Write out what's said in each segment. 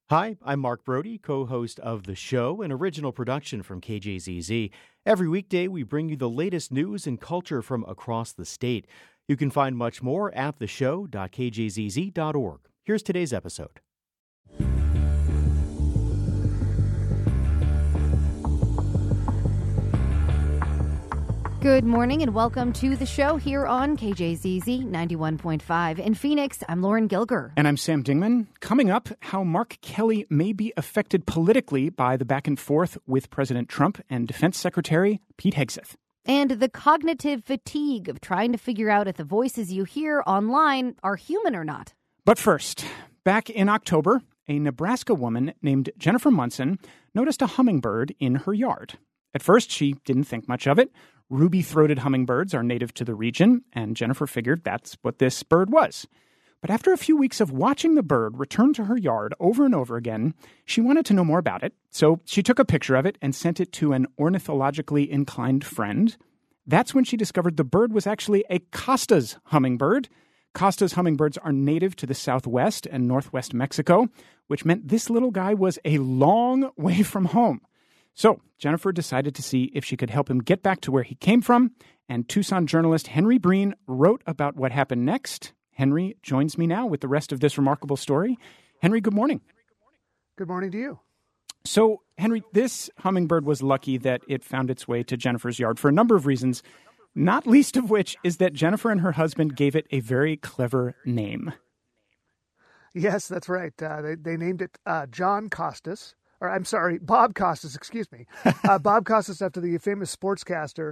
Hi, I'm Mark Brody, co-host of The Show, an original production from KJZZ. Every weekday, we bring you the latest news and culture from across the state. You can find much more at theshow.kjzz.org. Here's today's episode. Good morning and welcome to the show here on KJZZ 91.5. In Phoenix, I'm Lauren Gilger. And I'm Sam Dingman. Coming up, how Mark Kelly may be affected politically by the back and forth with President Trump and Defense Secretary Pete Hegseth. And the cognitive fatigue of trying to figure out if the voices you hear online are human or not. But first, back in October, a Nebraska woman named Jennifer Munson noticed a hummingbird in her yard. At first, she didn't think much of it. Ruby-throated hummingbirds are native to the region, and Jennifer figured that's what this bird was. But after a few weeks of watching the bird return to her yard over and over again, she wanted to know more about it. So she took a picture of it and sent it to an ornithologically inclined friend. That's when she discovered the bird was actually a Costa's hummingbird. Costa's hummingbirds are native to the southwest and northwest Mexico, which meant this little guy was a long way from home. So Jennifer decided to see if she could help him get back to where he came from, and Tucson journalist Henry Breen wrote about what happened next. Henry joins me now with the rest of this remarkable story. Henry, good morning. Good morning to you. So, Henry, this hummingbird was lucky that it found its way to Jennifer's yard for a number of reasons, not least of which is that Jennifer and her husband gave it a very clever name. Yes, that's right. They named it Bob Costas, excuse me. Bob Costas, after the famous sportscaster,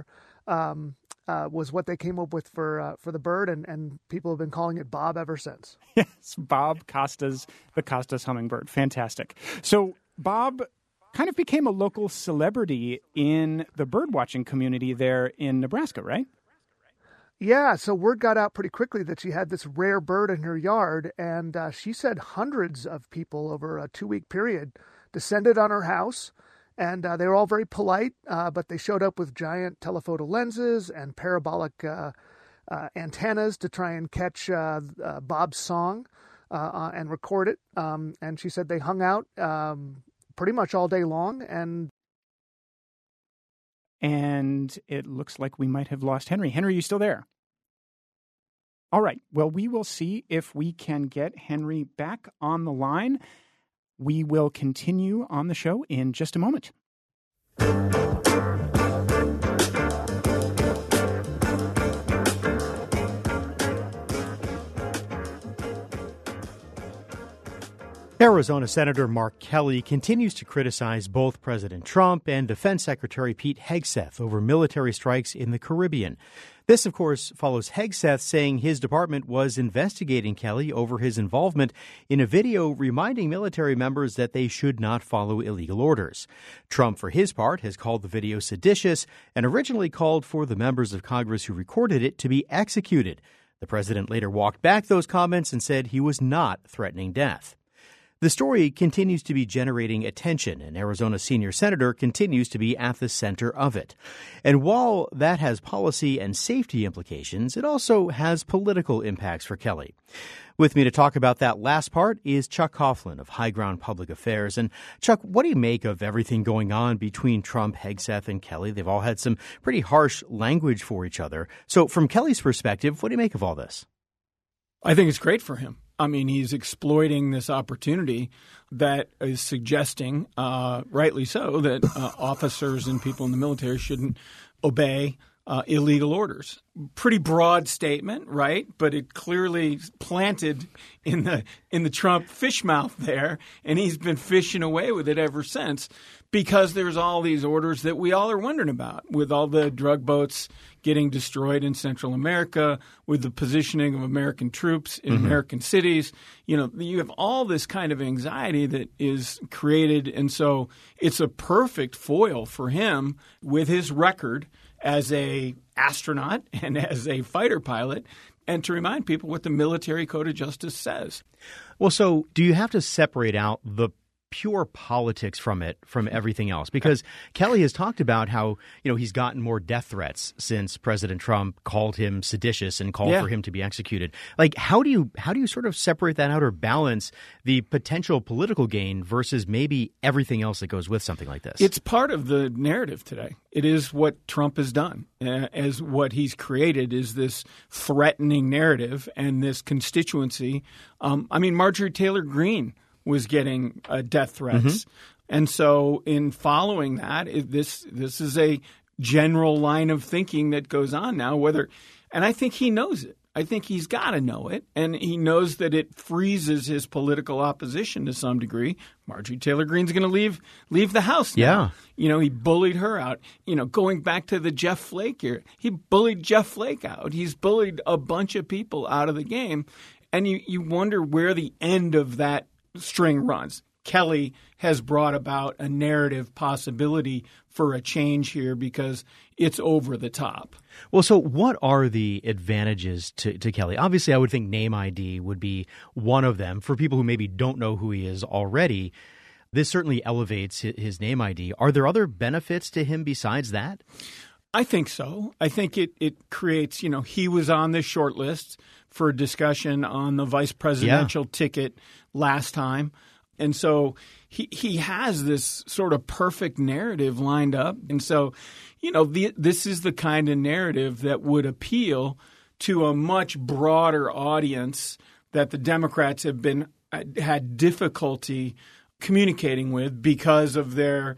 was what they came up with for the bird, and people have been calling it Bob ever since. Yes, Bob Costas, the Costas hummingbird. Fantastic. So Bob kind of became a local celebrity in the birdwatching community there in Nebraska, right? Yeah, so word got out pretty quickly that she had this rare bird in her yard, and she said hundreds of people over a 2-week period descended on her house, and they were all very polite, but they showed up with giant telephoto lenses and parabolic antennas to try and catch Bob's song and record it. And she said they hung out pretty much all day long. And it looks like we might have lost Henry. Henry, you still there? All right. Well, we will see if we can get Henry back on the line. We will continue on the show in just a moment. Arizona Senator Mark Kelly continues to criticize both President Trump and Defense Secretary Pete Hegseth over military strikes in the Caribbean. This, of course, follows Hegseth saying his department was investigating Kelly over his involvement in a video reminding military members that they should not follow illegal orders. Trump, for his part, has called the video seditious and originally called for the members of Congress who recorded it to be executed. The president later walked back those comments and said he was not threatening death. The story continues to be generating attention, and Arizona senior senator continues to be at the center of it. And while that has policy and safety implications, it also has political impacts for Kelly. With me to talk about that last part is Chuck Coughlin of High Ground Public Affairs. And Chuck, what do you make of everything going on between Trump, Hegseth, and Kelly? They've all had some pretty harsh language for each other. So from Kelly's perspective, what do you make of all this? I think it's great for him. I mean, he's exploiting this opportunity that is suggesting, rightly so, that officers and people in the military shouldn't obey illegal orders. Pretty broad statement, right? But it clearly planted in the Trump fish mouth there, and he's been fishing away with it ever since because there's all these orders that we all are wondering about, with all the drug boats getting destroyed in Central America, with the positioning of American troops in American cities. You know, you have all this kind of anxiety that is created, and so it's a perfect foil for him with his record as a astronaut and as a fighter pilot, and to remind people what the military code of justice says. Well, so do you have to separate out the pure politics from everything else? Because Kelly has talked about how, he's gotten more death threats since President Trump called him seditious and called for him to be executed. Like, how do you sort of separate that out or balance the potential political gain versus maybe everything else that goes with something like this? It's part of the narrative today. It is what Trump has done. As what he's created is this threatening narrative and this constituency. Marjorie Taylor Greene was getting death threats. Mm-hmm. And so in following that, this is a general line of thinking that goes on now, and I think he knows it. I think he's got to know it, and he knows that it freezes his political opposition to some degree. Marjorie Taylor Greene's going to leave the House now. Yeah. He bullied her out. Going back to the Jeff Flake year, he bullied Jeff Flake out. He's bullied a bunch of people out of the game, and you wonder where the end of that string runs. Kelly has brought about a narrative possibility for a change here because it's over the top. Well, so what are the advantages to Kelly? Obviously, I would think name ID would be one of them. For people who maybe don't know who he is already, this certainly elevates his name ID. Are there other benefits to him besides that? I think so. I think it creates, he was on the short list for discussion on the vice presidential ticket last time. And so he has this sort of perfect narrative lined up. And so, this is the kind of narrative that would appeal to a much broader audience that the Democrats have had difficulty communicating with because of their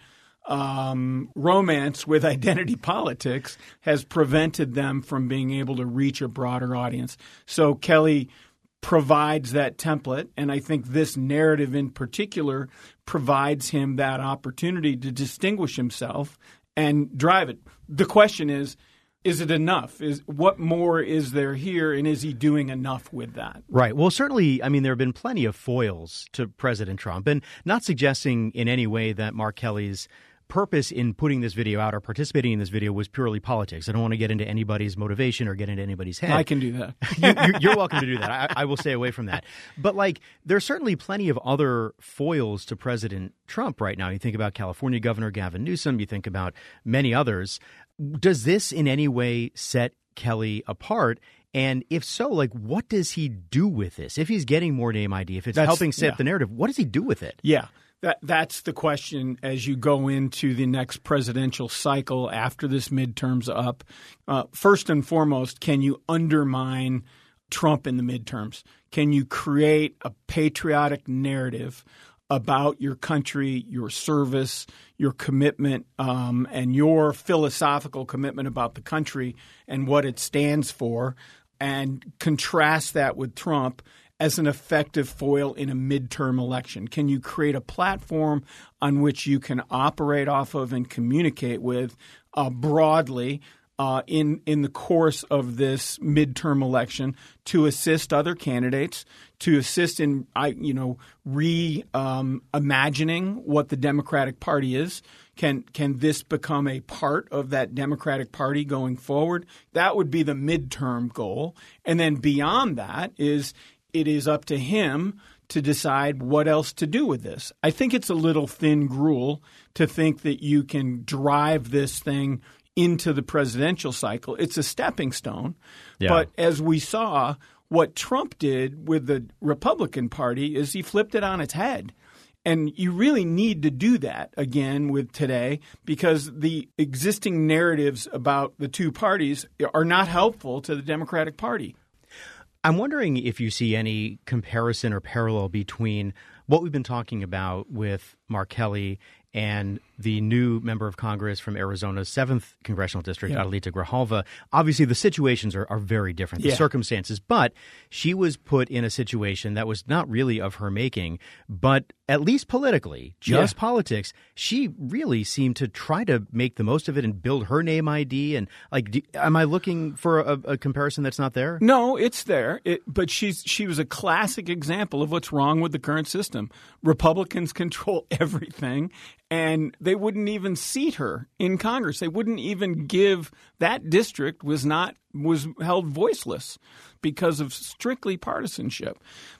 romance with identity politics has prevented them from being able to reach a broader audience. So Kelly provides that template, and I think this narrative in particular provides him that opportunity to distinguish himself and drive it. The question is it enough? What more is there here, and is he doing enough with that? Right. Well, certainly, there have been plenty of foils to President Trump, and not suggesting in any way that Mark Kelly's purpose in putting this video out or participating in this video was purely politics. I don't want to get into anybody's motivation or get into anybody's head. I can do that. You're welcome to do that. I will stay away from that. But there's certainly plenty of other foils to President Trump right now. You think about California Governor Gavin Newsom. You think about many others. Does this in any way set Kelly apart? And if so, what does he do with this? If he's getting more name ID, if it's helping set the narrative, what does he do with it? Yeah. That's the question as you go into the next presidential cycle after this midterm's up. First and foremost, can you undermine Trump in the midterms? Can you create a patriotic narrative about your country, your service, your commitment, and your philosophical commitment about the country and what it stands for, and contrast that with Trump as an effective foil in a midterm election? Can you create a platform on which you can operate off of and communicate with broadly in the course of this midterm election to assist other candidates, to assist in reimagining what the Democratic Party is? Can this become a part of that Democratic Party going forward? That would be the midterm goal. And then beyond that it is up to him to decide what else to do with this. I think it's a little thin gruel to think that you can drive this thing into the presidential cycle. It's a stepping stone. Yeah. But as we saw, what Trump did with the Republican Party is he flipped it on its head. And you really need to do that again with today, because the existing narratives about the two parties are not helpful to the Democratic Party. I'm wondering if you see any comparison or parallel between what we've been talking about with Mark Kelly and the new member of Congress from Arizona's 7th Congressional District, Adelita Grijalva. Obviously, the situations are very different, the circumstances, but she was put in a situation that was not really of her making, but at least politically, just politics, she really seemed to try to make the most of it and build her name ID. And am I looking for a comparison that's not there? No, it's there. But she was a classic example of what's wrong with the current system. Republicans control everything, and they wouldn't even seat her in Congress. They wouldn't even give that district was held voiceless because of strictly partisanship.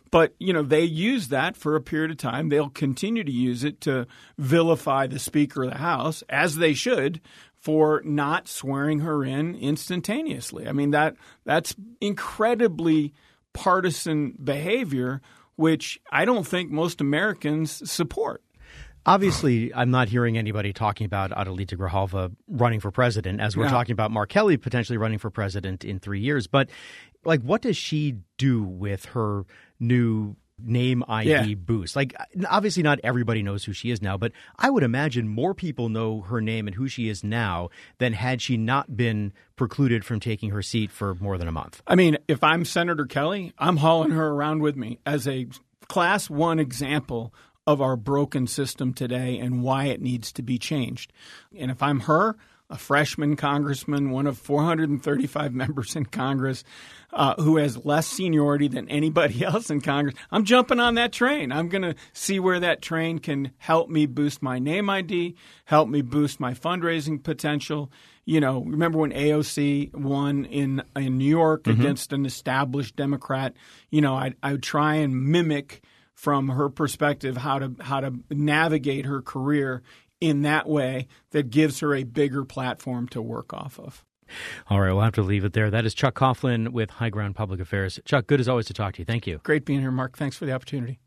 But, they use that for a period of time. They'll continue to use it to vilify the Speaker of the House, as they should, for not swearing her in instantaneously. I mean, that's incredibly partisan behavior, which I don't think most Americans support. Obviously, I'm not hearing anybody talking about Adelita Grijalva running for president as we're talking about Mark Kelly potentially running for president in 3 years. But, what does she do with her new name ID boost? Obviously not everybody knows who she is now, but I would imagine more people know her name and who she is now than had she not been precluded from taking her seat for more than a month. I mean, if I'm Senator Kelly, I'm hauling her around with me as a class 1 example of our broken system today and why it needs to be changed. And if I'm her, a freshman congressman, one of 435 members in Congress, who has less seniority than anybody else in Congress, I'm jumping on that train. I'm going to see where that train can help me boost my name ID, help me boost my fundraising potential. Remember when AOC won in New York against an established Democrat? I would try and mimic from her perspective how to navigate her career in that way that gives her a bigger platform to work off of. All right, we'll have to leave it there. That is Chuck Coughlin with High Ground Public Affairs. Chuck, good as always to talk to you. Thank you. Great being here, Mark. Thanks for the opportunity.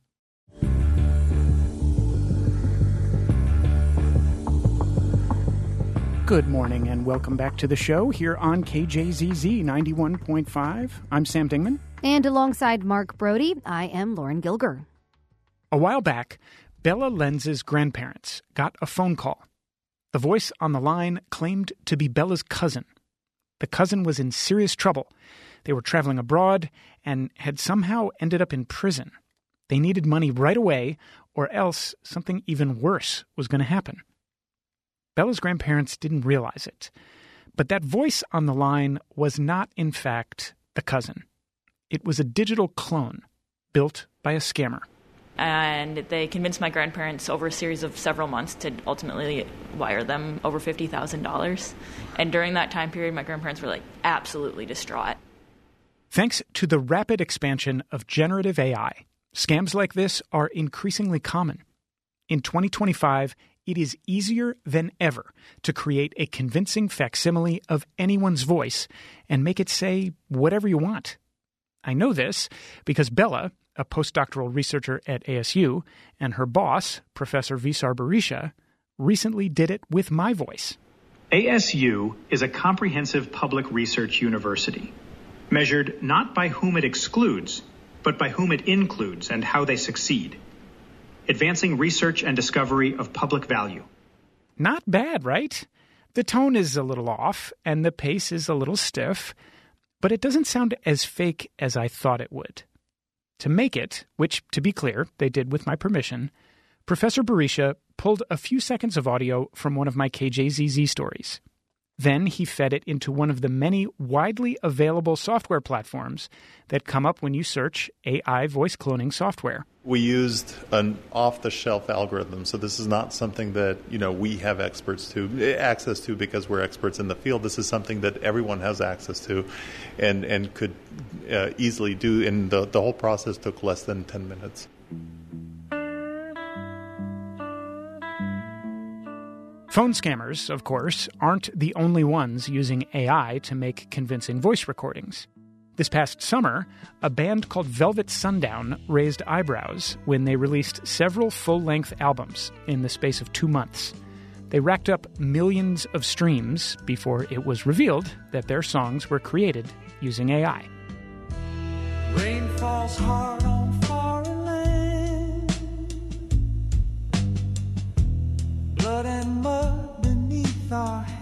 Good morning and welcome back to the show here on KJZZ 91.5. I'm Sam Dingman. And alongside Mark Brody, I am Lauren Gilger. A while back, Bella Lenz's grandparents got a phone call. The voice on the line claimed to be Bella's cousin. The cousin was in serious trouble. They were traveling abroad and had somehow ended up in prison. They needed money right away, or else something even worse was going to happen. Bella's grandparents didn't realize it. But that voice on the line was not, in fact, the cousin. It was a digital clone built by a scammer. And they convinced my grandparents over a series of several months to ultimately wire them over $50,000. And during that time period, my grandparents were absolutely distraught. Thanks to the rapid expansion of generative AI, scams like this are increasingly common. In 2025, it is easier than ever to create a convincing facsimile of anyone's voice and make it say whatever you want. I know this because Bella, a postdoctoral researcher at ASU, and her boss, Professor Visar Berisha, recently did it with my voice. ASU is a comprehensive public research university, measured not by whom it excludes, but by whom it includes and how they succeed, advancing research and discovery of public value. Not bad, right? The tone is a little off, and the pace is a little stiff, but it doesn't sound as fake as I thought it would. To make it, which, to be clear, they did with my permission, Professor Berisha pulled a few seconds of audio from one of my KJZZ stories. Then he fed it into one of the many widely available software platforms that come up when you search AI voice cloning software. We used an off-the-shelf algorithm, so this is not something that we have access to because we're experts in the field. This is something that everyone has access to and could easily do, and the whole process took less than 10 minutes. Phone scammers, of course, aren't the only ones using AI to make convincing voice recordings. This past summer, a band called Velvet Sundown raised eyebrows when they released several full-length albums in the space of 2 months. They racked up millions of streams before it was revealed that their songs were created using AI. Rain falls hard on foreign land, blood and mud beneath our hands.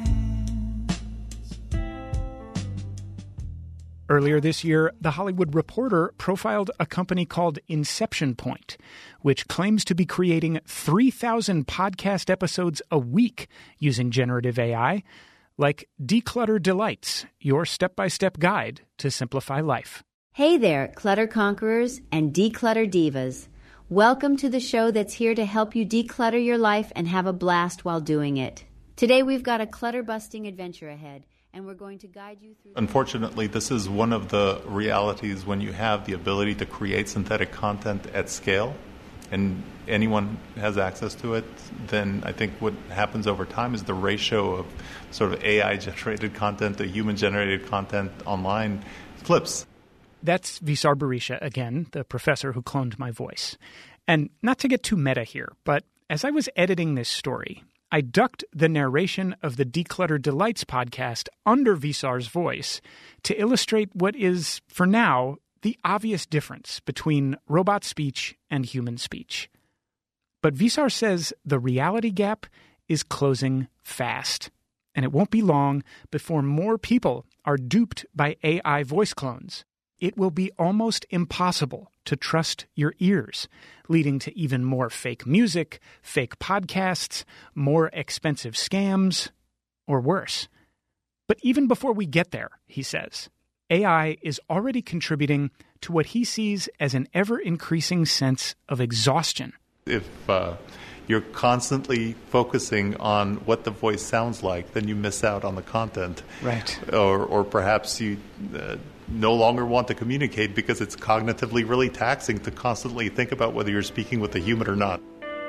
Earlier this year, The Hollywood Reporter profiled a company called Inception Point, which claims to be creating 3,000 podcast episodes a week using generative AI, like Declutter Delights, your step-by-step guide to simplify life. Hey there, clutter conquerors and declutter divas. Welcome to the show that's here to help you declutter your life and have a blast while doing it. Today we've got a clutter-busting adventure ahead, and we're going to guide you through. Unfortunately, this is one of the realities when you have the ability to create synthetic content at scale, and anyone has access to it. Then I think what happens over time is the ratio of sort of AI-generated content to human-generated content online flips. That's Visar Berisha again, the professor who cloned my voice. And not to get too meta here, but as I was editing this story, I ducked the narration of the Declutter Delights podcast under Visar's voice to illustrate what is, for now, the obvious difference between robot speech and human speech. But Visar says the reality gap is closing fast, and it won't be long before more people are duped by AI voice clones. It will be almost impossible to trust your ears, leading to even more fake music, fake podcasts, more expensive scams, or worse. But even before we get there, he says, AI is already contributing to what he sees as an ever-increasing sense of exhaustion. If you're constantly focusing on what the voice sounds like, then you miss out on the content. Right. Or perhaps you no longer want to communicate because it's cognitively really taxing to constantly think about whether you're speaking with a human or not.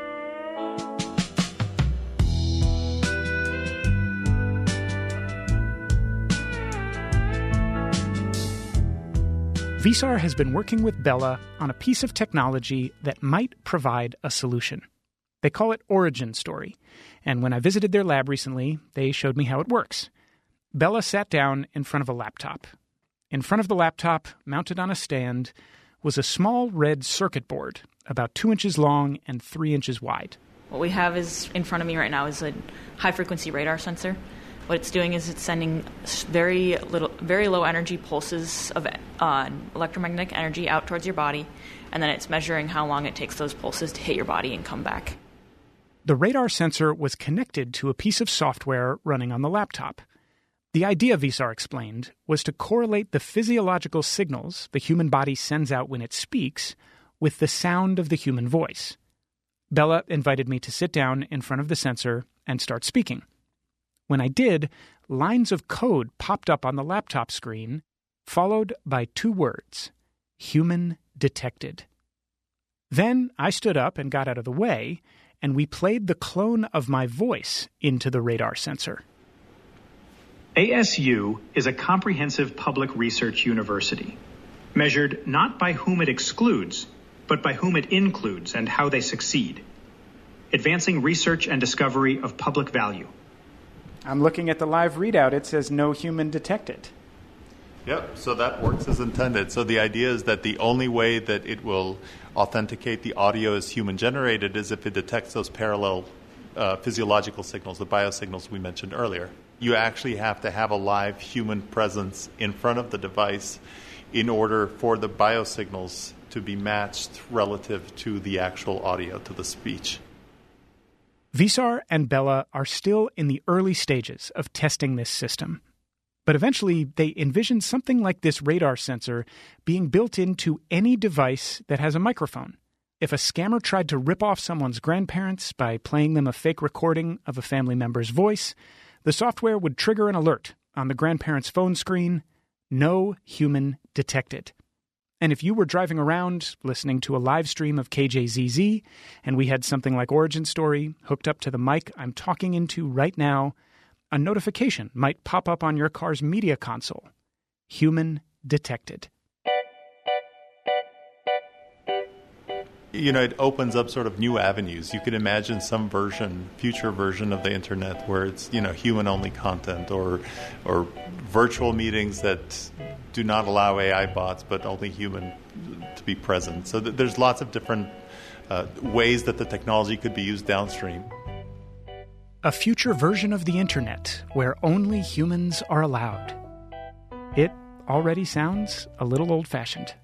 Visar has been working with Bella on a piece of technology that might provide a solution. They call it Origin Story, and when I visited their lab recently, they showed me how it works. Bella sat down in front of a laptop. In front of the laptop, mounted on a stand, was a small red circuit board, about 2 inches long and 3 inches wide. What we have is in front of me right now is a high-frequency radar sensor. What it's doing is it's sending very low energy pulses of electromagnetic energy out towards your body, and then it's measuring how long it takes those pulses to hit your body and come back. The radar sensor was connected to a piece of software running on the laptop. The idea, Visar explained, was to correlate the physiological signals the human body sends out when it speaks with the sound of the human voice. Bella invited me to sit down in front of the sensor and start speaking. When I did, lines of code popped up on the laptop screen, followed by 2 words, human detected. Then I stood up and got out of the way, and we played the clone of my voice into the radar sensor. ASU is a comprehensive public research university, measured not by whom it excludes, but by whom it includes and how they succeed, advancing research and discovery of public value. I'm looking at the live readout. It says no human detected. Yep, so that works as intended. So the idea is that the only way that it will authenticate the audio as human-generated is if it detects those parallel physiological signals, the biosignals we mentioned earlier. You actually have to have a live human presence in front of the device in order for the biosignals to be matched relative to the actual audio, to the speech. Visar and Bella are still in the early stages of testing this system. But eventually, they envision something like this radar sensor being built into any device that has a microphone. If a scammer tried to rip off someone's grandparents by playing them a fake recording of a family member's voice, the software would trigger an alert on the grandparent's phone screen, no human detected. And if you were driving around listening to a live stream of KJZZ, and we had something like Origin Story hooked up to the mic I'm talking into right now, a notification might pop up on your car's media console. Human detected. You know, it opens up sort of new avenues. You could imagine some future version of the internet where it's, human-only content or virtual meetings that do not allow AI bots but only human to be present. So there's lots of different ways that the technology could be used downstream. A future version of the internet where only humans are allowed. It already sounds a little old-fashioned.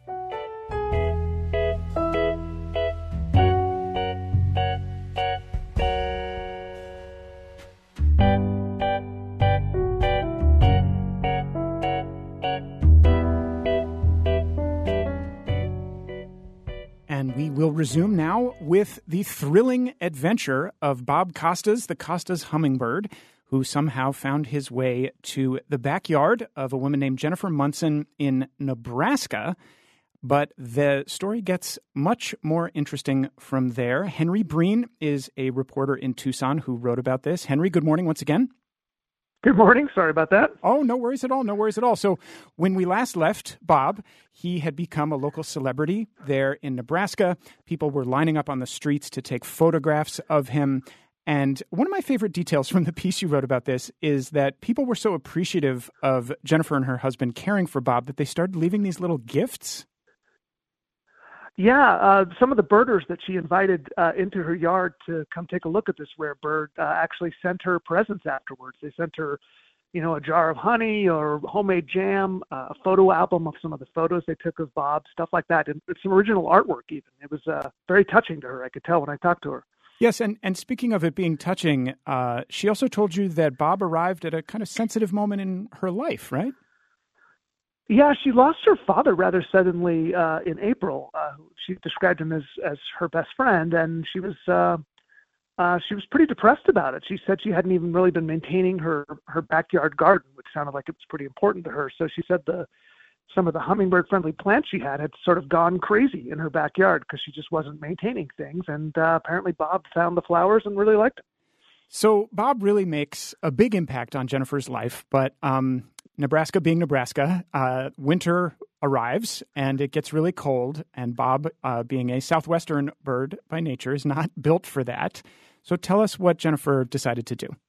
We'll resume now with the thrilling adventure of Bob Costas, the Costas hummingbird, who somehow found his way to the backyard of a woman named Jennifer Munson in Nebraska. But the story gets much more interesting from there. Henry Breen is a reporter in Tucson who wrote about this. Henry, good morning once again. Good morning. Sorry about that. Oh, no worries at all. No worries at all. So when we last left Bob, he had become a local celebrity there in Nebraska. People were lining up on the streets to take photographs of him. And one of my favorite details from the piece you wrote about this is that people were so appreciative of Jennifer and her husband caring for Bob that they started leaving these little gifts. Yeah, some of the birders that she invited into her yard to come take a look at this rare bird actually sent her presents afterwards. They sent her, a jar of honey or homemade jam, a photo album of some of the photos they took of Bob, stuff like that, and some original artwork even. It was very touching to her, I could tell when I talked to her. Yes, and speaking of it being touching, she also told you that Bob arrived at a kind of sensitive moment in her life, right? Yeah, she lost her father rather suddenly in April. She described him as her best friend, and she was pretty depressed about it. She said she hadn't even really been maintaining her backyard garden, which sounded like it was pretty important to her. So she said some of the hummingbird-friendly plants she had sort of gone crazy in her backyard because she just wasn't maintaining things. And apparently Bob found the flowers and really liked them. So Bob really makes a big impact on Jennifer's life, but Nebraska being Nebraska, winter arrives and it gets really cold, and Bob, being a southwestern bird by nature, is not built for that. So tell us what Jennifer decided to do.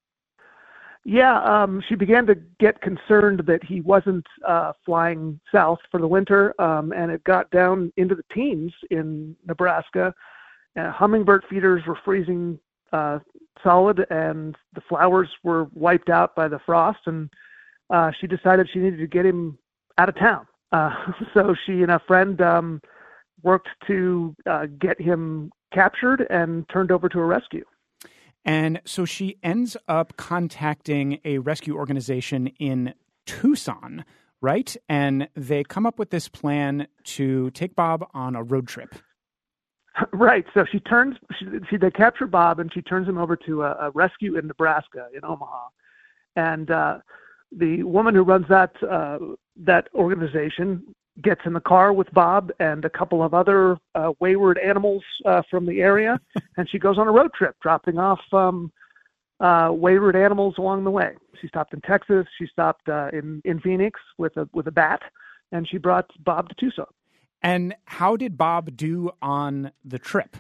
Yeah, she began to get concerned that he wasn't flying south for the winter, and it got down into the teens in Nebraska. Hummingbird feeders were freezing solid, and the flowers were wiped out by the frost, and she decided she needed to get him out of town. So she and a friend worked to get him captured and turned over to a rescue. And so she ends up contacting a rescue organization in Tucson, right? And they come up with this plan to take Bob on a road trip. Right. So they capture Bob and she turns him over to a rescue in Nebraska, in Omaha. And the woman who runs that organization gets in the car with Bob and a couple of other wayward animals from the area, and she goes on a road trip, dropping off wayward animals along the way. She stopped in Texas. She stopped in Phoenix with a bat, and she brought Bob to Tucson. And how did Bob do on the trip?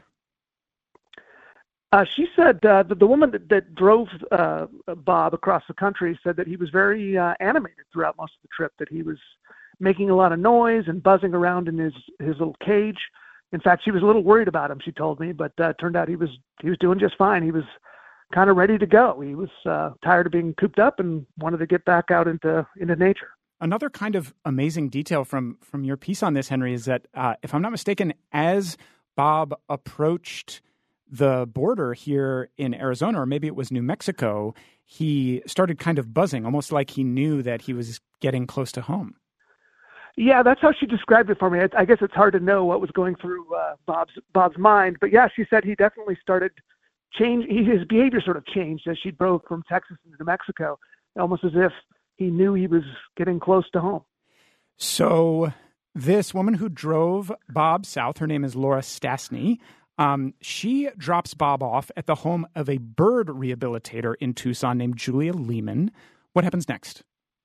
She said the woman that drove Bob across the country said that he was very animated throughout most of the trip, that he was making a lot of noise and buzzing around in his little cage. In fact, she was a little worried about him, she told me, but turned out he was doing just fine. He was kind of ready to go. He was tired of being cooped up and wanted to get back out into nature. Another kind of amazing detail from your piece on this, Henry, is that, if I'm not mistaken, as Bob approached the border here in Arizona, or maybe it was New Mexico, he started kind of buzzing, almost like he knew that he was getting close to home. Yeah, that's how she described it for me. I guess it's hard to know what was going through Bob's mind, but yeah, she said he definitely started his behavior sort of changed as she drove from Texas into New Mexico, almost as if he knew he was getting close to home. So this woman who drove Bob south, her name is Laura Stastny. She drops Bob off at the home of a bird rehabilitator in Tucson named Julia Lehman. What happens next?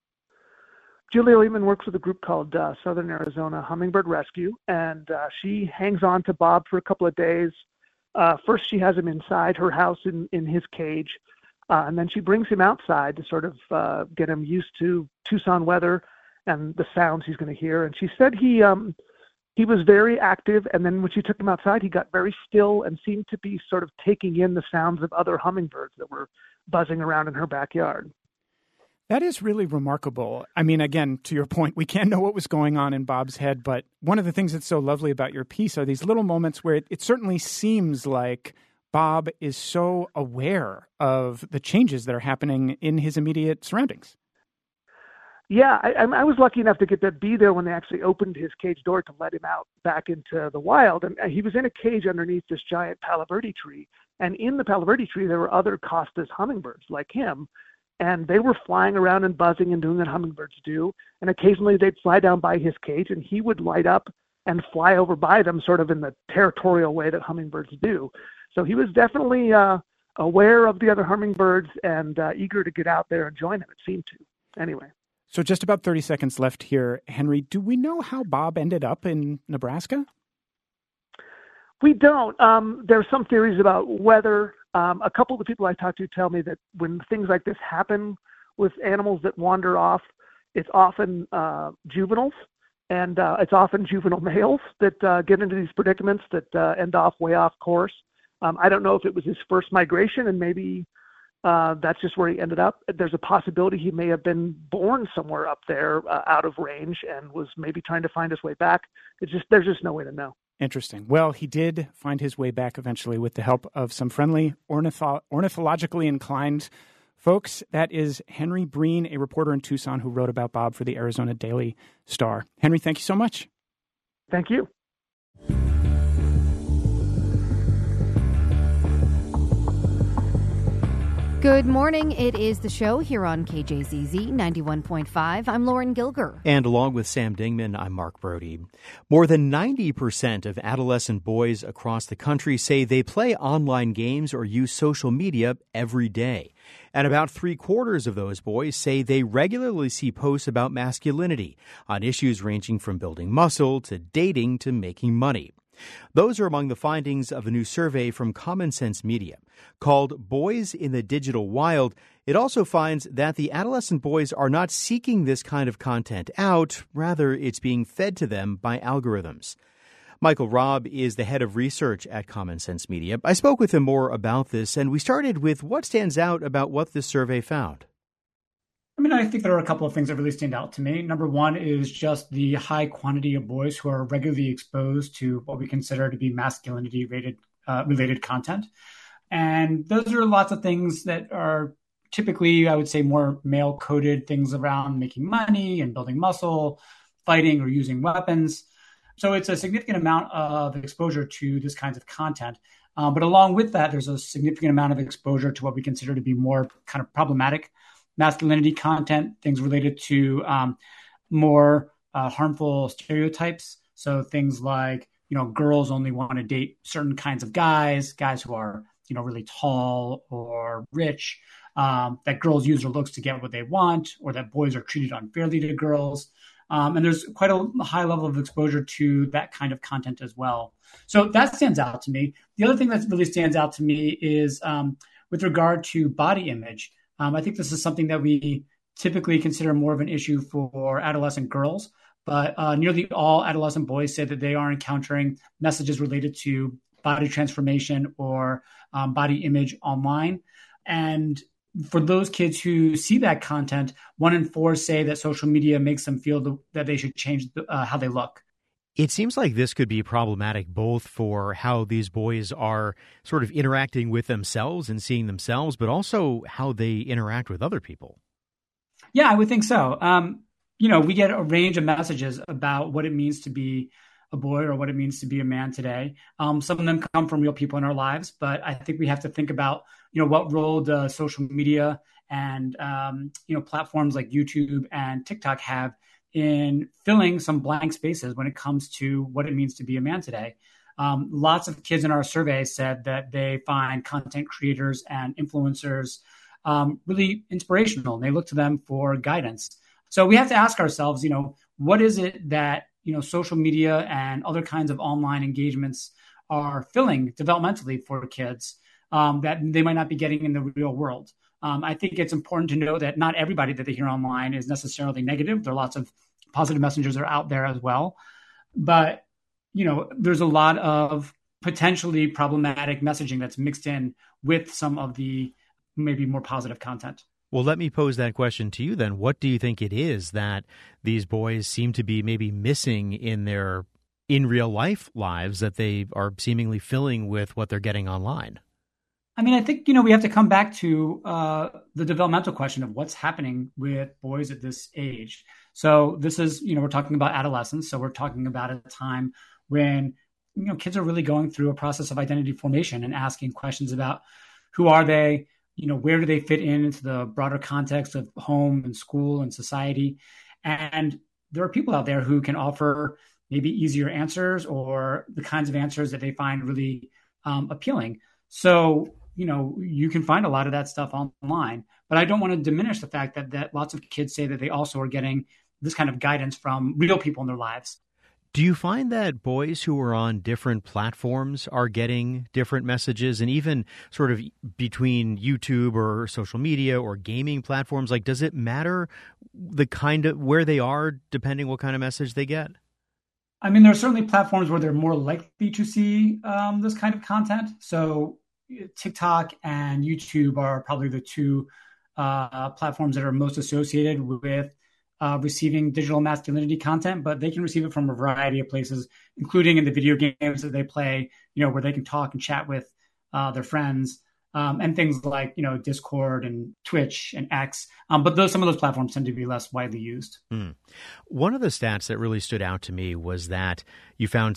Julia Lehman works with a group called Southern Arizona Hummingbird Rescue, and she hangs on to Bob for a couple of days. First, she has him inside her house in his cage, and then she brings him outside to sort of get him used to Tucson weather and the sounds he's going to hear. And she said he was very active, and then when she took him outside, he got very still and seemed to be sort of taking in the sounds of other hummingbirds that were buzzing around in her backyard. That is really remarkable. I mean, again, to your point, we can't know what was going on in Bob's head, but one of the things that's so lovely about your piece are these little moments where it certainly seems like Bob is so aware of the changes that are happening in his immediate surroundings. Yeah, I was lucky enough to get to be there when they actually opened his cage door to let him out back into the wild. And he was in a cage underneath this giant Palo Verde tree. And in the Palo Verde tree, there were other Costas hummingbirds like him, and they were flying around and buzzing and doing what hummingbirds do. And occasionally they'd fly down by his cage, and he would light up and fly over by them, sort of in the territorial way that hummingbirds do. So he was definitely aware of the other hummingbirds and eager to get out there and join them, it seemed to. Anyway. So just about 30 seconds left here. Henry, do we know how Bob ended up in Nebraska? We don't. There's some theories about weather. A couple of the people I talked to tell me that when things like this happen with animals that wander off, it's often juveniles, and it's often juvenile males that get into these predicaments that end off way off course. I don't know if it was his first migration and maybe that's just where he ended up. There's a possibility he may have been born somewhere up there out of range and was maybe trying to find his way back. There's just no way to know. Interesting. Well, he did find his way back eventually with the help of some friendly ornithologically inclined folks. That is Henry Breen, a reporter in Tucson who wrote about Bob for the Arizona Daily Star. Henry, thank you so much. Thank you. Good morning. It is the show here on KJZZ 91.5. I'm Lauren Gilger. And along with Sam Dingman, I'm Mark Brody. More than 90% of adolescent boys across the country say they play online games or use social media every day. And about 3/4 of those boys say they regularly see posts about masculinity on issues ranging from building muscle to dating to making money. Those are among the findings of a new survey from Common Sense Media. Called Boys in the Digital Wild, it also finds that the adolescent boys are not seeking this kind of content out. Rather, it's being fed to them by algorithms. Michael Robb is the head of research at Common Sense Media. I spoke with him more about this, and we started with what stands out about what this survey found. I think there are a couple of things that really stand out to me. Number one is just the high quantity of boys who are regularly exposed to what we consider to be masculinity-related content. And those are lots of things that are typically, I would say, more male-coded things around making money and building muscle, fighting or using weapons. So it's a significant amount of exposure to this kinds of content. But along with that, there's a significant amount of exposure to what we consider to be more kind of problematic masculinity content, things related to more harmful stereotypes. So things like, girls only want to date certain kinds of guys who are, really tall or rich, that girls use their looks to get what they want, or that boys are treated unfairly to girls. And there's quite a high level of exposure to that kind of content as well. So that stands out to me. The other thing that really stands out to me is with regard to body image. I think this is something that we typically consider more of an issue for adolescent girls, but nearly all adolescent boys say that they are encountering messages related to body transformation or body image online. And for those kids who see that content, 1 in 4 say that social media makes them feel that they should change how they look. It seems like this could be problematic both for how these boys are sort of interacting with themselves and seeing themselves, but also how they interact with other people. Yeah, I would think so. We get a range of messages about what it means to be a boy or what it means to be a man today. Some of them come from real people in our lives, but I think we have to think about, what role does social media and, platforms like YouTube and TikTok have in filling some blank spaces when it comes to what it means to be a man today. Lots of kids in our survey said that they find content creators and influencers really inspirational, and they look to them for guidance. So we have to ask ourselves, what is it that, social media and other kinds of online engagements are filling developmentally for kids that they might not be getting in the real world? I think it's important to know that not everybody that they hear online is necessarily negative. There are lots of positive messengers that are out there as well. But, there's a lot of potentially problematic messaging that's mixed in with some of the maybe more positive content. Well, let me pose that question to you then. What do you think it is that these boys seem to be maybe missing in their in real life lives that they are seemingly filling with what they're getting online? I think, we have to come back to the developmental question of what's happening with boys at this age. So this is, we're talking about adolescence. So we're talking about a time when, kids are really going through a process of identity formation and asking questions about who are they, where do they fit into the broader context of home and school and society. And there are people out there who can offer maybe easier answers or the kinds of answers that they find really appealing. So, you can find a lot of that stuff online, but I don't want to diminish the fact that lots of kids say that they also are getting this kind of guidance from real people in their lives. Do you find that boys who are on different platforms are getting different messages, and even sort of between YouTube or social media or gaming platforms? Like, does it matter the kind of where they are depending what kind of message they get? I mean, there are certainly platforms where they're more likely to see this kind of content. So TikTok and YouTube are probably the two platforms that are most associated with receiving digital masculinity content, but they can receive it from a variety of places, including in the video games that they play, where they can talk and chat with their friends, and things like, Discord and Twitch and X. But some of those platforms tend to be less widely used. One of the stats that really stood out to me was that you found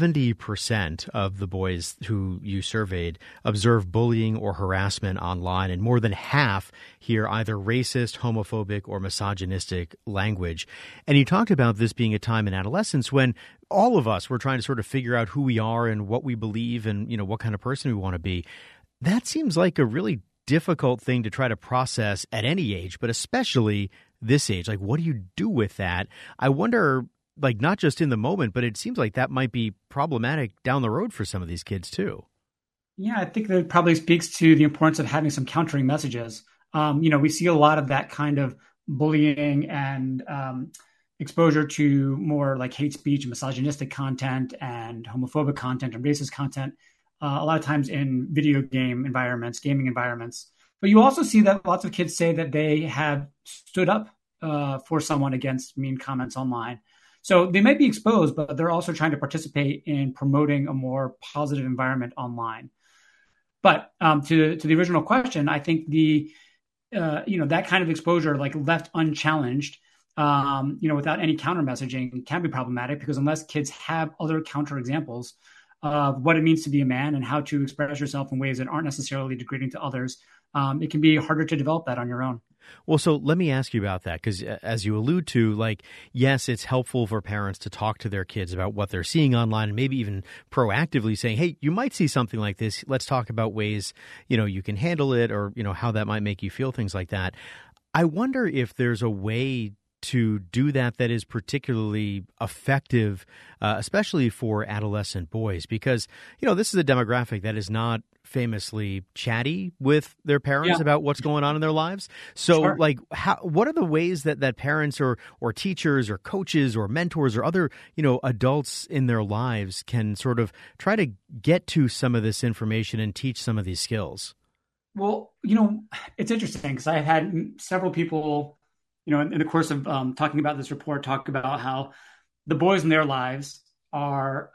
70% of the boys who you surveyed observed bullying or harassment online, and more than half hear either racist, homophobic, or misogynistic language. And you talked about this being a time in adolescence when all of us were trying to sort of figure out who we are and what we believe and, what kind of person we want to be. That seems like a really difficult thing to try to process at any age, but especially this age. Like, what do you do with that? I wonder, like, not just in the moment, but it seems like that might be problematic down the road for some of these kids too. Yeah, I think that probably speaks to the importance of having some countering messages. We see a lot of that kind of bullying and exposure to more like hate speech, misogynistic content and homophobic content and racist content. A lot of times in video game environments, gaming environments. But you also see that lots of kids say that they have stood up for someone against mean comments online. So they might be exposed, but they're also trying to participate in promoting a more positive environment online. But to the original question, I think that kind of exposure, like left unchallenged, without any counter messaging, can be problematic, because unless kids have other counter examples of what it means to be a man and how to express yourself in ways that aren't necessarily degrading to others, it can be harder to develop that on your own. Well, so let me ask you about that, because as you allude to, like, yes, it's helpful for parents to talk to their kids about what they're seeing online and maybe even proactively saying, hey, you might see something like this. Let's talk about ways, you can handle it, or, how that might make you feel, things like that. I wonder if there's a way to do that is particularly effective, especially for adolescent boys, because, this is a demographic that is not famously chatty with their parents about what's going on in their lives. So sure. Like, what are the ways that parents or teachers or coaches or mentors or other, adults in their lives can sort of try to get to some of this information and teach some of these skills? Well, it's interesting because I had several people, in the course of talking about this report, talk about how the boys in their lives are,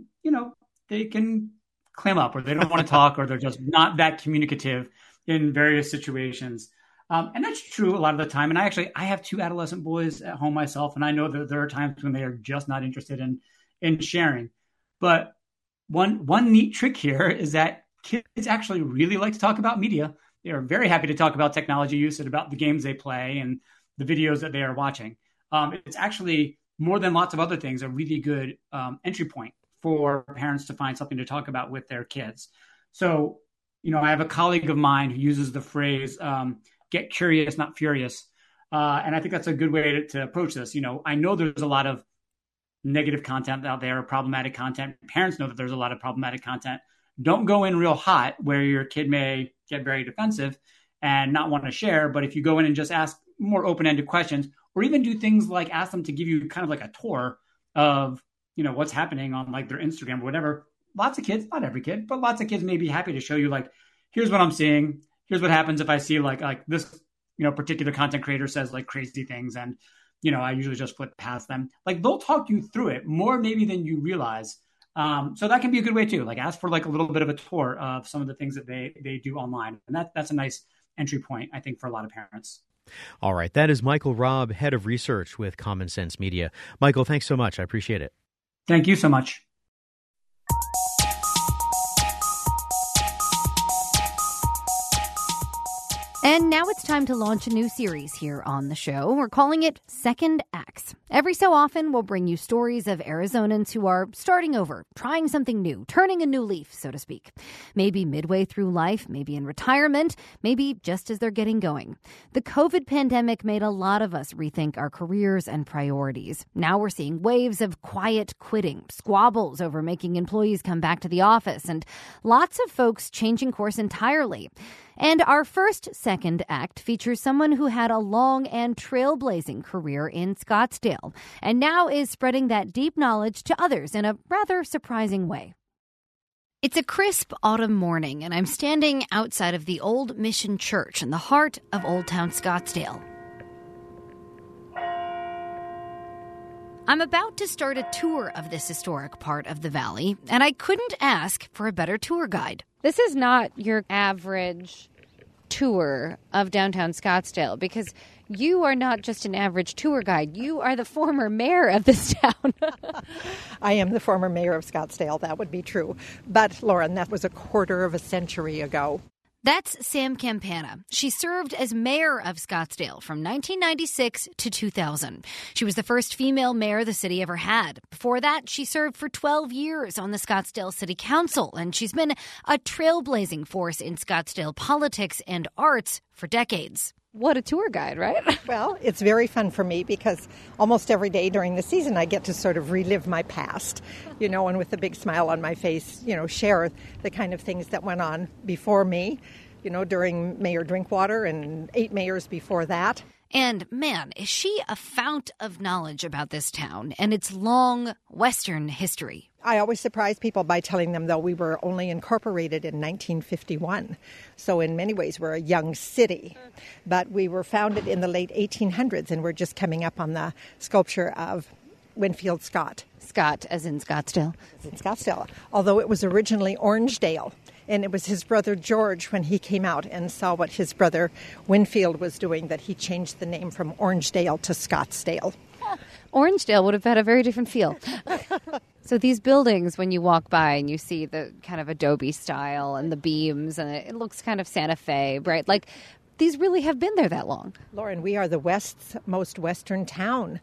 they can clam up, or they don't want to talk, or they're just not that communicative in various situations. And that's true a lot of the time. And I have two adolescent boys at home myself, and I know that there are times when they are just not interested in sharing. But one neat trick here is that kids actually really like to talk about media. They are very happy to talk about technology use and about the games they play and the videos that they are watching. It's actually, more than lots of other things, a really good entry point for parents to find something to talk about with their kids. So, I have a colleague of mine who uses the phrase, get curious, not furious. And I think that's a good way to approach this. I know there's a lot of negative content out there, problematic content. Parents know that there's a lot of problematic content. Don't go in real hot where your kid may get very defensive and not want to share. But if you go in and just ask more open-ended questions, or even do things like ask them to give you kind of like a tour of, what's happening on like their Instagram or whatever. Lots of kids, not every kid, but lots of kids may be happy to show you, like, here's what I'm seeing. Here's what happens if I see like this, particular content creator says like crazy things. And, I usually just flip past them. Like, they'll talk you through it more maybe than you realize. So that can be a good way too. Like, ask for like a little bit of a tour of some of the things that they do online. And that's a nice entry point, I think, for a lot of parents. All right. That is Michael Robb, head of research with Common Sense Media. Michael, thanks so much. I appreciate it. Thank you so much. And now it's time to launch a new series here on the show. We're calling it Second Acts. Every so often, we'll bring you stories of Arizonans who are starting over, trying something new, turning a new leaf, so to speak. Maybe midway through life, maybe in retirement, maybe just as they're getting going. The COVID pandemic made a lot of us rethink our careers and priorities. Now we're seeing waves of quiet quitting, squabbles over making employees come back to the office, and lots of folks changing course entirely. And our first Second Act features someone who had a long and trailblazing career in Scottsdale and now is spreading that deep knowledge to others in a rather surprising way. It's a crisp autumn morning, and I'm standing outside of the Old Mission Church in the heart of Old Town Scottsdale. I'm about to start a tour of this historic part of the valley, and I couldn't ask for a better tour guide. This is not your average tour of downtown Scottsdale, because you are not just an average tour guide. You are the former mayor of this town. I am the former mayor of Scottsdale. That would be true. But, Lauren, that was a quarter of a century ago. That's Sam Campana. She served as mayor of Scottsdale from 1996 to 2000. She was the first female mayor the city ever had. Before that, she served for 12 years on the Scottsdale City Council, and she's been a trailblazing force in Scottsdale politics and arts for decades. What a tour guide, right? Well, it's very fun for me because almost every day during the season I get to sort of relive my past, and with a big smile on my face, share the kind of things that went on before me, during Mayor Drinkwater and 8 mayors before that. And man, is she a fount of knowledge about this town and its long Western history. I always surprise people by telling them, though, we were only incorporated in 1951. So in many ways, we're a young city. But we were founded in the late 1800s, and we're just coming up on the sculpture of Winfield Scott. Scott, as in Scottsdale. As in Scottsdale, although it was originally Orangedale. And it was his brother George, when he came out and saw what his brother Winfield was doing, that he changed the name from Orangedale to Scottsdale. Orangedale would have had a very different feel. So these buildings, when you walk by and you see the kind of adobe style and the beams, and it looks kind of Santa Fe, right? Like, these really have been there that long. Lauren, we are the West's most western town.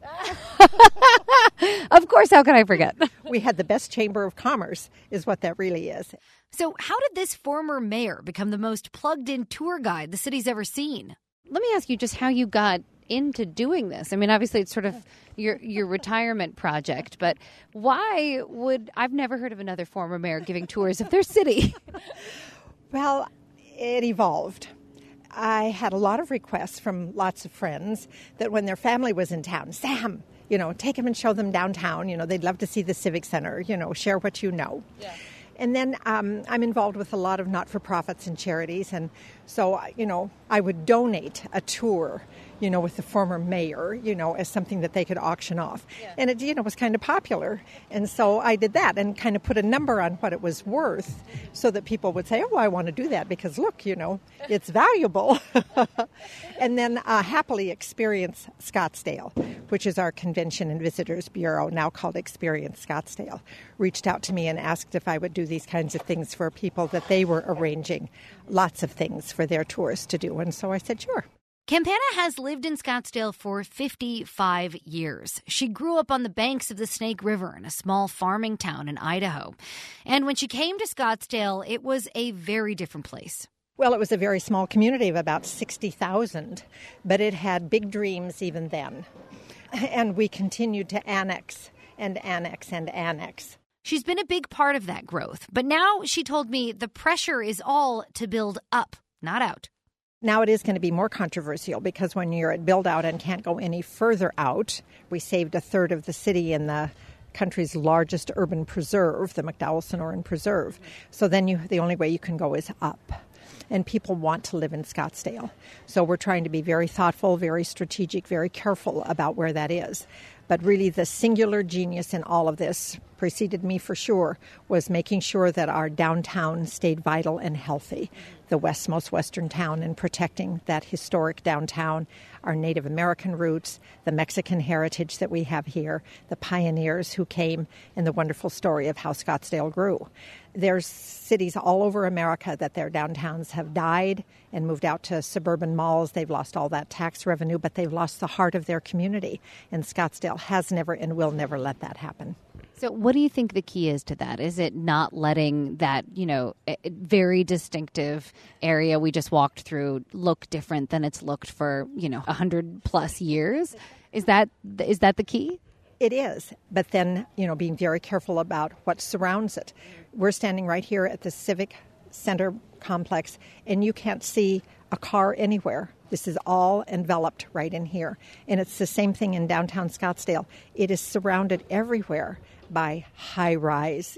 Of course, how can I forget? We had the best chamber of commerce, is what that really is. So how did this former mayor become the most plugged-in tour guide the city's ever seen? Let me ask you just how you got into doing this. I mean, obviously, it's sort of your retirement project, but why would... I've never heard of another former mayor giving tours of their city. Well, it evolved. I had a lot of requests from lots of friends that when their family was in town, Sam, take them and show them downtown. They'd love to see the Civic Center, share what you know. Yeah. And then I'm involved with a lot of not-for-profits and charities. And so, I would donate a tour, with the former mayor, as something that they could auction off. Yeah. And it, was kind of popular. And so I did that and kind of put a number on what it was worth so that people would say, oh, I want to do that because, look, it's valuable. And then Happily Experience Scottsdale, which is our Convention and Visitors Bureau, now called Experience Scottsdale, reached out to me and asked if I would do these kinds of things for people that they were arranging lots of things for their tours to do. And so I said, sure. Campana has lived in Scottsdale for 55 years. She grew up on the banks of the Snake River in a small farming town in Idaho. And when she came to Scottsdale, it was a very different place. Well, it was a very small community of about 60,000, but it had big dreams even then. And we continued to annex and annex and annex. She's been a big part of that growth. But now, she told me, the pressure is all to build up, not out. Now it is going to be more controversial because when you're at build out and can't go any further out, we saved a third of the city in the country's largest urban preserve, the McDowell-Sonoran Preserve. So then the only way you can go is up. And people want to live in Scottsdale. So we're trying to be very thoughtful, very strategic, very careful about where that is. But really the singular genius in all of this, preceded me for sure, was making sure that our downtown stayed vital and healthy, the most western town, and protecting that historic downtown, our Native American roots, the Mexican heritage that we have here, the pioneers who came, and the wonderful story of how Scottsdale grew. There's cities all over America that their downtowns have died and moved out to suburban malls. They've lost all that tax revenue, but they've lost the heart of their community. And Scottsdale has never and will never let that happen. So what do you think the key is to that? Is it not letting that, very distinctive area we just walked through look different than it's looked for, 100 plus years? Is that the key? It is, but then, being very careful about what surrounds it. We're standing right here at the Civic Center complex, and you can't see a car anywhere. This is all enveloped right in here. And it's the same thing in downtown Scottsdale. It is surrounded everywhere by high-rise,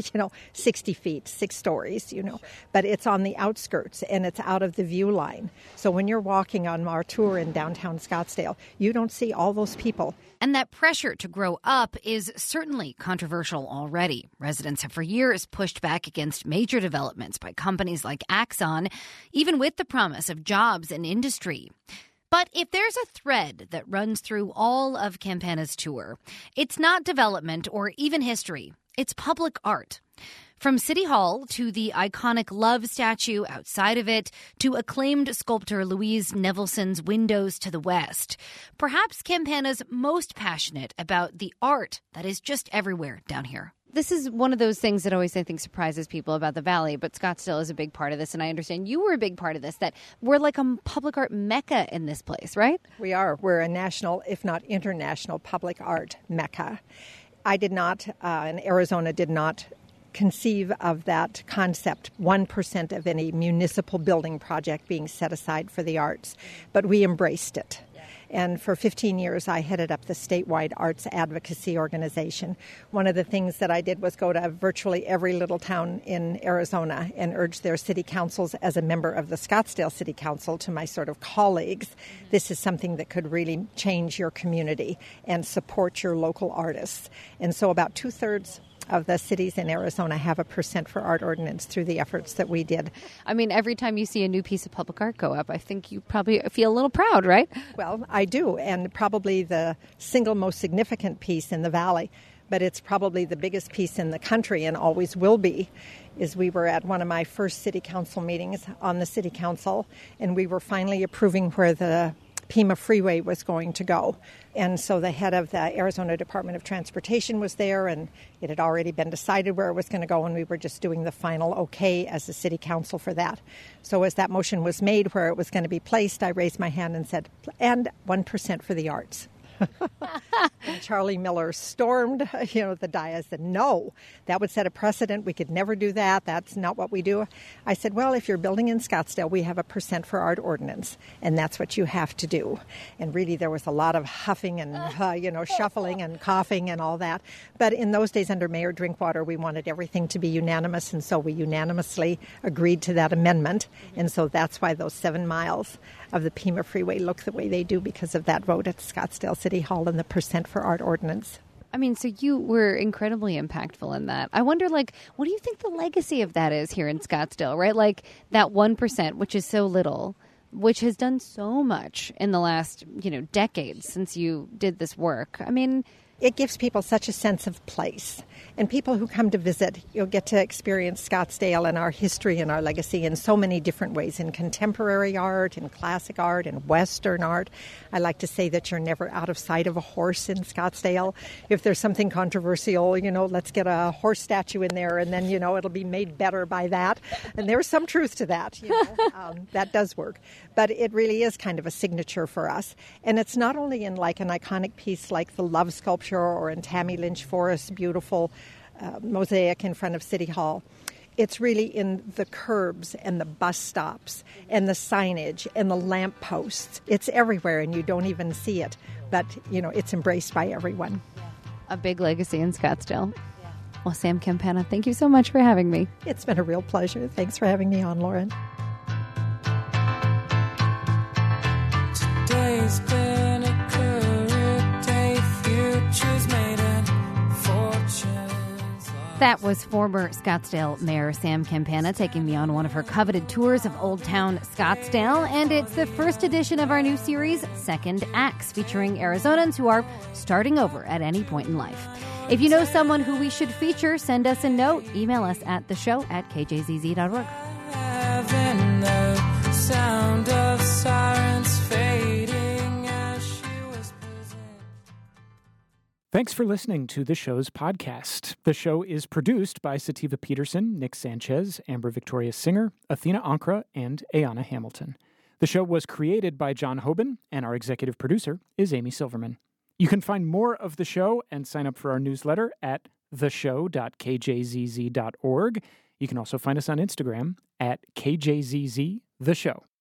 60 feet, 6 stories, But it's on the outskirts, and it's out of the view line. So when you're walking on our tour in downtown Scottsdale, you don't see all those people. And that pressure to grow up is certainly controversial already. Residents have for years pushed back against major developments by companies like Axon, even with the promise of jobs and industry. But if there's a thread that runs through all of Campana's tour, it's not development or even history. It's public art. From City Hall to the iconic Love statue outside of it to acclaimed sculptor Louise Nevelson's windows to the west, perhaps Campana's most passionate about the art that is just everywhere down here. This is one of those things that always, I think, surprises people about the Valley, but Scottsdale is a big part of this, and I understand you were a big part of this, that we're like a public art mecca in this place, right? We are. We're a national, if not international, public art mecca. I did not, and Arizona did not conceive of that concept, 1% of any municipal building project being set aside for the arts, but we embraced it. And for 15 years, I headed up the statewide arts advocacy organization. One of the things that I did was go to virtually every little town in Arizona and urge their city councils, as a member of the Scottsdale City Council, to my sort of colleagues, this is something that could really change your community and support your local artists. And so about 2/3 of the cities in Arizona have a % for art ordinance through the efforts that we did. I mean, every time you see a new piece of public art go up, I think you probably feel a little proud, right? Well, I do, and probably the single most significant piece in the Valley, but it's probably the biggest piece in the country and always will be, is we were at one of my first city council meetings on the city council, and we were finally approving where the Pima Freeway was going to go. And so the head of the Arizona Department of Transportation was there, and it had already been decided where it was going to go, and we were just doing the final okay as the city council for that. So as that motion was made where it was going to be placed, I raised my hand and said, and 1% for the arts. And Charlie Miller stormed, the dais, said, no, that would set a precedent. We could never do that. That's not what we do. I said, well, if you're building in Scottsdale, we have a % for art ordinance, and that's what you have to do. And really, there was a lot of huffing and, shuffling and coughing and all that. But in those days under Mayor Drinkwater, we wanted everything to be unanimous, and so we unanimously agreed to that amendment. And so that's why those 7 miles of the Pima Freeway look the way they do, because of that vote at Scottsdale City Hall and the % for art ordinance. I mean, so you were incredibly impactful in that. I wonder, what do you think the legacy of that is here in Scottsdale, right? Like that 1%, which is so little, which has done so much in the last, decades since you did this work. I mean, it gives people such a sense of place. And people who come to visit, you'll get to experience Scottsdale and our history and our legacy in so many different ways, in contemporary art, in classic art, in Western art. I like to say that you're never out of sight of a horse in Scottsdale. If there's something controversial, let's get a horse statue in there, and then, it'll be made better by that. And there's some truth to that. That does work. But it really is kind of a signature for us. And it's not only in like an iconic piece like the Love sculpture, or in Tammy Lynch Forrest's beautiful mosaic in front of City Hall. It's really in the curbs and the bus stops and the signage and the lamp posts. It's everywhere, and you don't even see it. But, it's embraced by everyone. A big legacy in Scottsdale. Well, Sam Campana, thank you so much for having me. It's been a real pleasure. Thanks for having me on, Lauren. Today's been a career day. Few That was former Scottsdale Mayor Sam Campana taking me on one of her coveted tours of Old Town Scottsdale. And it's the first edition of our new series, Second Acts, featuring Arizonans who are starting over at any point in life. If you know someone who we should feature, send us a note. Email us at theshow@kjzz.org. The sound of sirens fading as she whispers in. Thanks for listening to the show's podcast. The show is produced by Sativa Peterson, Nick Sanchez, Amber Victoria Singer, Athena Ankra, and Ayana Hamilton. The show was created by John Hoban, and our executive producer is Amy Silverman. You can find more of the show and sign up for our newsletter at theshow.kjzz.org. You can also find us on Instagram at KJZZ The Show.